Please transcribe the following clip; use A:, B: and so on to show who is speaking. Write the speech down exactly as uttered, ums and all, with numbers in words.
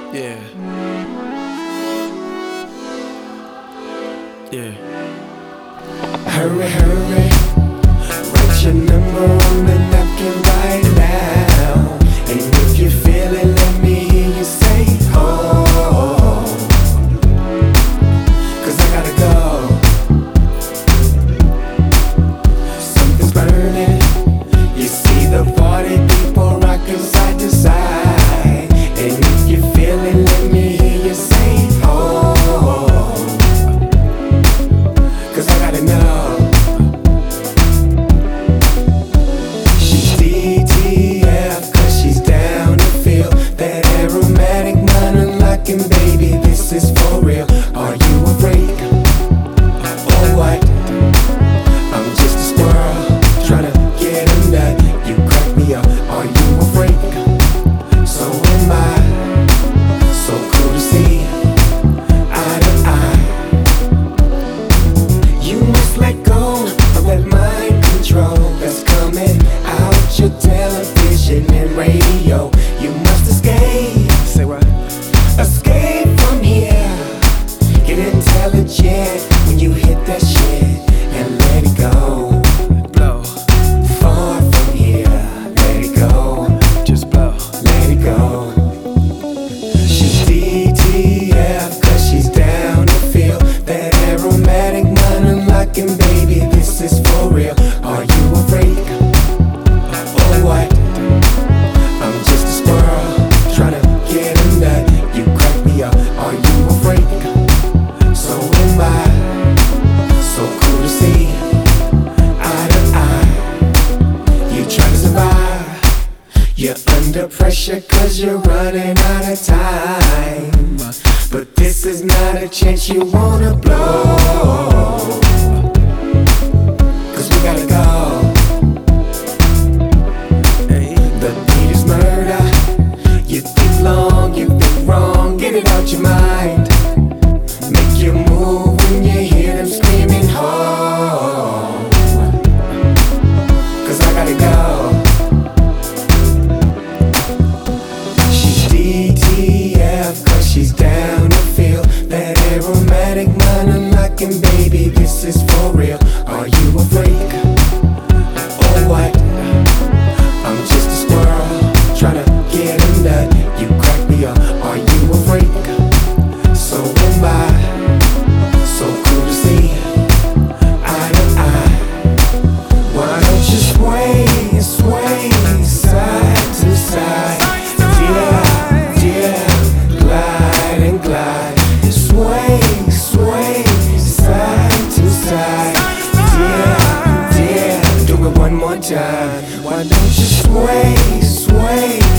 A: Yeah. Yeah.
B: Hurry, hurry, write your number on the napkin right now. And if you feel it, let me hear you say, oh, 'cause I gotta go. Something's burning. You see the party people rocking side to side. And if you feel it, let me hear you say, oh, 'cause I gotta know. She's D T F, 'cause she's down to feel that aromatic mind unlocking, baby, this is for real. Are you a freak or what? I'm just a squirrel tryna get a nut. You crack me up. Are you a freak? So am I. So cool to see eye to eye. You must let go of that mind control that's coming out your television and radio. You must escape.
A: Say what?
B: Escape from here. Get intelligent when you hit that shit and let it go.
A: Blow.
B: Far from here, let it go.
A: Just blow.
B: Let it go. She's D T F, 'cause she's down to feel that aromatic mind unlocking, baby, this is for real. Are you a freak or what? I'm just a squirrel tryna get a nut. You crack me up. Are you a freak? So am I. So cool to see eye to eye. You tryna survive. You're under pressure 'cause you're running out of time. But this is not a chance you wanna blow. 'Cause we gotta go.
A: Hey.
B: The beat is murder. You think long, you think wrong. Get it out your mind. Make you move when you hear them screaming home. 'Cause I gotta go. She's D T F, 'cause she's down to feel that aromatic mind unlocking, baby, this is for real. Are you a freak or what? I'm just a squirrel tryna get a nut. You crack me up. Are you a freak? So am I. So cool to see eye to eye. Why don't you sway, sway side to side? Yeah, yeah, glide and glide. Sway, sway side to side. Yeah, yeah, do it one more time. Why don't you sway, sway